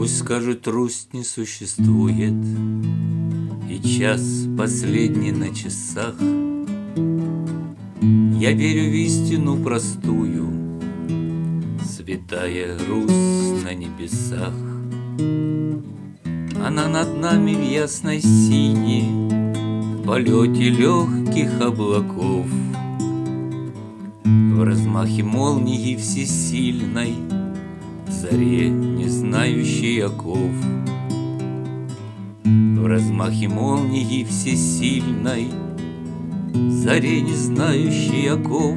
Пусть скажут, Русь не существует, и час последний на часах. Я верю в истину простую, святая Русь на небесах. Она над нами в ясной сине, в полете легких облаков, в размахе молнии всесильной, в заре, не знающей оков. В размахе молнии всесильной, в заре, не знающей оков.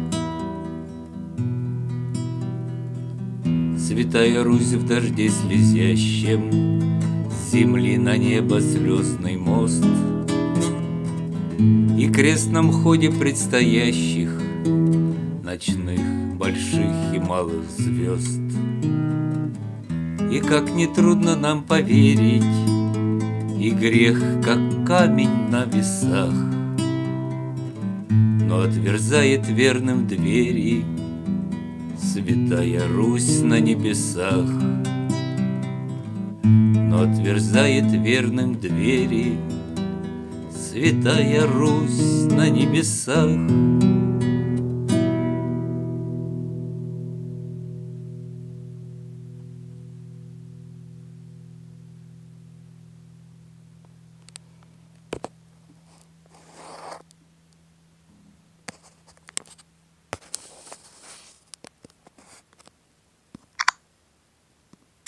Святая Русь в дожде слезящем, с земли на небо слезный мост, и крестном ходе предстоящих ночных, больших и малых звезд. И как нетрудно нам поверить, и грех, как камень на весах, но отверзает верным двери святая Русь на небесах. Но отверзает верным двери святая Русь на небесах.